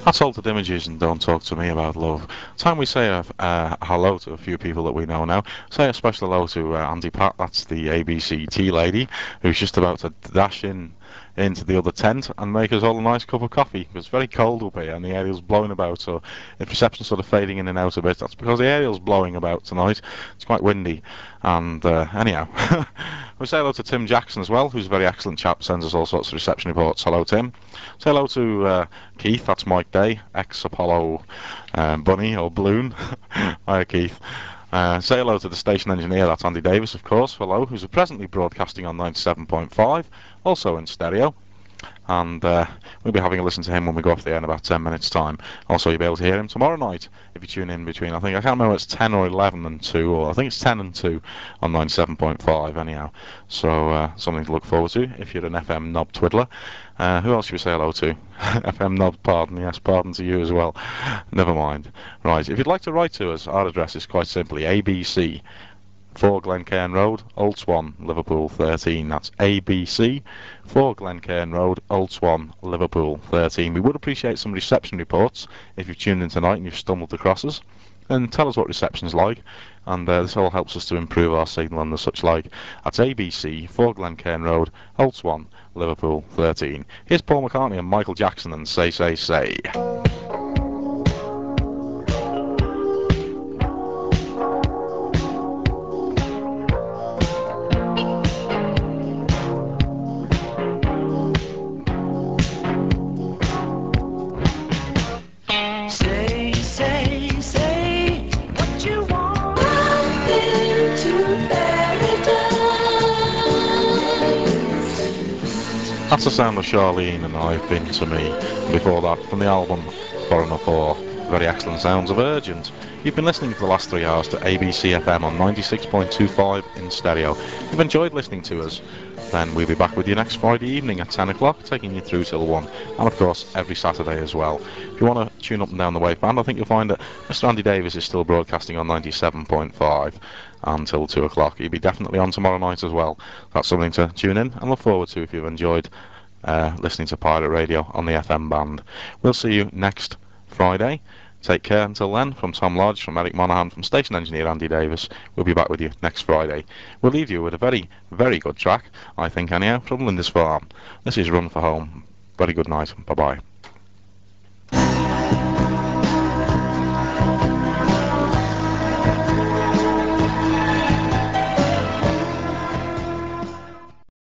That's Altered Images and Don't Talk to Me About Love. Time we say hello to a few people that we know now. Say a special hello to Andy Pat, that's the ABC tea lady, who's just about to dash into the other tent and make us all a nice cup of coffee. It's very cold up here and the aerial's blowing about, so if reception's sort of fading in and out a bit, that's because the aerial's blowing about tonight. It's quite windy. And anyhow, we say hello to Tim Jackson as well, who's a very excellent chap, sends us all sorts of reception reports. Hello, Tim. Say hello to Keith, that's Mike Day, ex-Apollo Bunny or Balloon. Hi, Keith. Say hello to the station engineer, that's Andy Davis, of course, hello, who's presently broadcasting on 97.5, also in stereo. And we'll be having a listen to him when we go off the air in about 10 minutes' time. Also, you'll be able to hear him tomorrow night if you tune in between, I can't remember if it's 10 or 11 and 2, or I think it's 10 and 2 on 97.5 anyhow. So, something to look forward to if you're an FM knob twiddler. Who else should we say hello to? FM knob, pardon, yes, pardon to you as well. Never mind. Right, if you'd like to write to us, our address is quite simply ABC 4 Glencairn Road, Old Swan, Liverpool 13. That's ABC 4 Glencairn Road, Old Swan, Liverpool 13. We would appreciate some reception reports if you've tuned in tonight and you've stumbled across us. And tell us what reception's like, and this all helps us to improve our signal and the such like. That's ABC 4 Glencairn Road, Old Swan, Liverpool 13. Here's Paul McCartney and Michael Jackson and Say Say Say. That's the sound of Charlene and I've Been to Me. And before that, from the album Foreigner 4, very excellent sounds of Urgent. You've been listening for the last 3 hours to ABC FM on 96.25 in stereo. If you've enjoyed listening to us, then we'll be back with you next Friday evening at 10 o'clock, taking you through till 1. And of course, every Saturday as well. If you want to tune up and down the waveband, I think you'll find that Mr. Andy Davis is still broadcasting on 97.5 until 2 o'clock. He'll be definitely on tomorrow night as well. That's something to tune in and look forward to if you've enjoyed listening to Pirate Radio on the FM band. We'll see you next Friday. Take care until then. From Tom Lodge, from Eric Monaghan, from station engineer Andy Davis, we'll be back with you next Friday. We'll leave you with a very, very good track, I think anyhow, from Lindisfarne. This is Run for Home. Very good night. Bye-bye.